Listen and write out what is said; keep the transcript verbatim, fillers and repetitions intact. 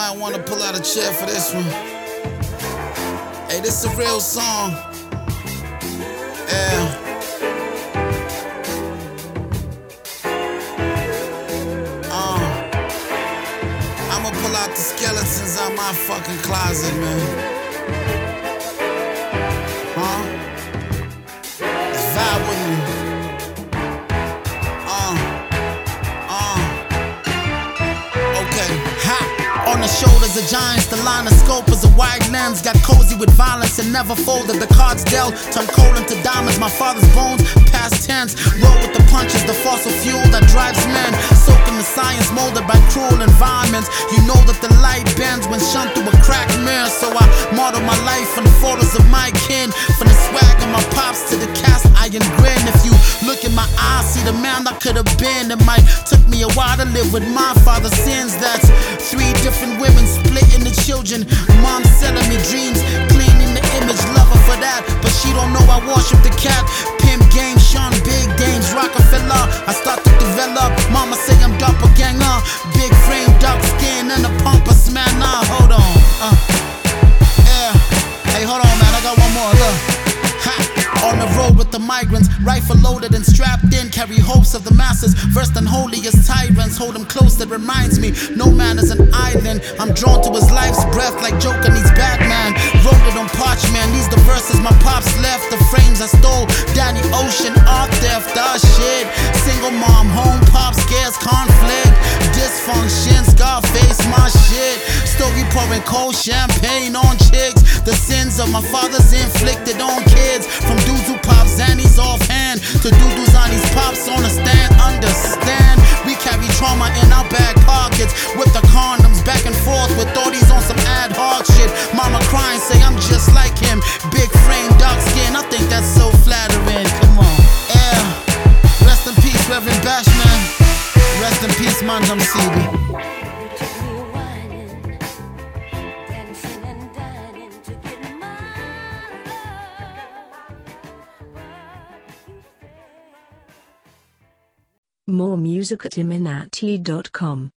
might want to pull out a chair for this one. Hey, this is a real song. Yeah. Uh, I'ma pull out the skeletons out my fucking closet, man. Huh? Just vibe with me. On the shoulders of giants, the line of scope is a wide lens. Got cozy with violence and never folded. The cards dealt, turned coal into diamonds. My father's bones, past tense. Roll with the punches, the fossil fuel that drives men. Soaked in the science, molded by cruel environments. You know that the light bends when shone through a cracked mirror. So I model my life from the photos of my kin. From the swag of my pops to the cast iron grin. If you look in my eyes, see the man I could have been. It might took me a while to live with my father's sins. That's three different women splitting the children. Mom selling me dreams, cleaning the image, love her for that. But she don't know I worship the cat. Pimp game, Sean, big dames, Rockefeller. I start to develop. Mama say I'm doppelganger. Big frame, dark skin, and a pompous man. Nah, hold on. Uh, yeah. Hey, hold on, man. I got one more. Look. Ha. On the road with the migrants, rifle loaded and strapped in, carry hopes of the masses, versed and holy as tyrants, hold them close, that reminds me, no man is an island, I'm drawn to his life's breath like Joker needs Batman, wrote it on parchment, these the verses my pops left, the frames I stole, Danny Ocean, art theft, ah shit, single mom, home pop scares, conflict, dysfunction, Scarface, my shit, stogie pouring cold champagne on chicks, the sins of my fathers inflicted on kids, from dudes who pop Zannies offhand to doo-doos on these pops on a stand. Understand, we carry trauma in our back pockets with the condoms back and forth with all these on some ad hoc shit. Mama crying, say I'm just like him. Big frame, dark skin, I think that's so flattering. Come on, yeah. Rest in peace, Reverend Bashman. Rest in peace, Mandam Sidi. More music at iminati dot com.